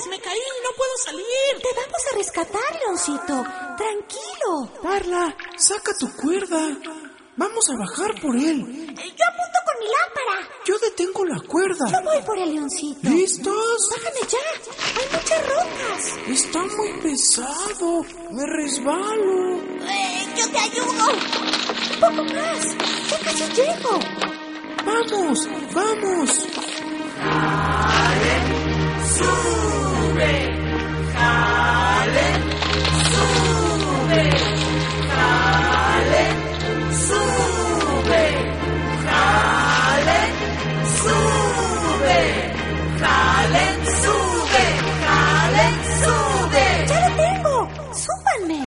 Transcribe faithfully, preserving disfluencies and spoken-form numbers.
ayudes! ¡Me caí! ¡No puedo salir! Te vamos a rescatar, Leoncito. Tranquilo. Darla, saca tu cuerda. Vamos a bajar por él. Yo apunto con mi lámpara. Yo detengo la cuerda. Yo voy por el Leoncito. ¿Listos? Bájame ya. Hay muchas rocas. Está muy pesado. Me resbalo. Eh, yo te ayudo. Un poco más. Ya casi llego. Vamos, vamos. ¡Sube!